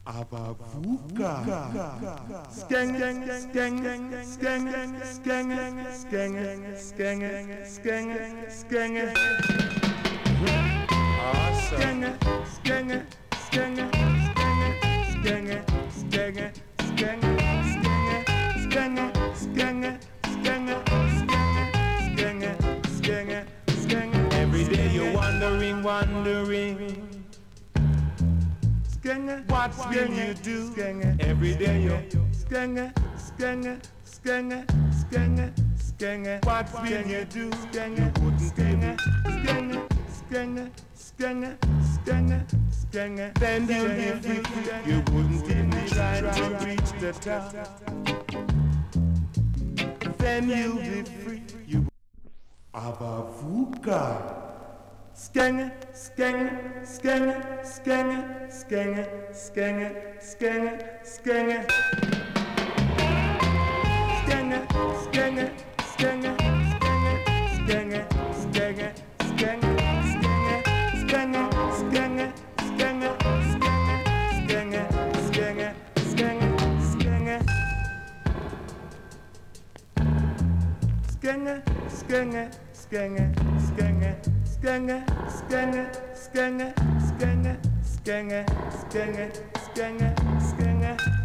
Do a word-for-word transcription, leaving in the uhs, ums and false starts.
Abavuka. Skeng, skeng, skeng, skeng, skeng, skeng, skeng, skeng, skeng. Awesome. Skeng, skeng, skeng, skeng, skeng, skeng, skeng, skeng, skeng, skeng, skeng, skeng. Every day you're wondering, wondering. What will you do? Every day you're skenge, skenge, skenge, skenge, skenge. What will you do? You wouldn't skenge, skenge, skenge, skenge, skenge, skenge. Then you'll be free. You wouldn't even try to reach the top. Then you'll be free. You Abavuka. Skenge, skenge, skenge, skenge, skenge, skenge, skenge, skenge. Skenge, skenge, skenge, skenge, skenge, skenge, skenge, skenge, skenge, skenge, skenge, skenge, skenge, skenge. Skenge, skenge, skenge, skenge. Skenge, skenge, skenge, skenge, skenge, skenge, skenge, skenge.